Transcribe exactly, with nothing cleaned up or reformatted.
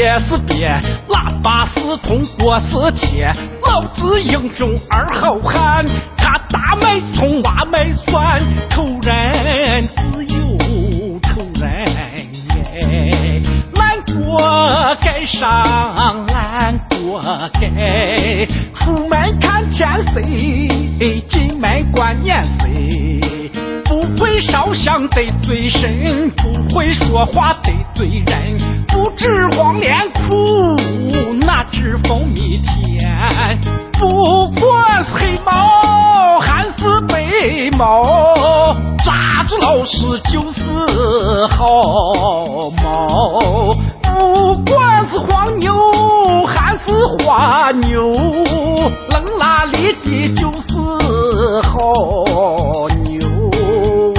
也是别，喇叭是通过是铁，老子英雄而后汉，他大麦葱挖麦蒜，仇人自有仇人耶，难过该上难过该，出门看天色，进门观年岁，不会烧香得罪神，不会说话得罪人，不知黄连苦，哪知蜂蜜甜，不管是黑猫还是白猫，抓住老师就是好猫，不管是黄牛还是花牛，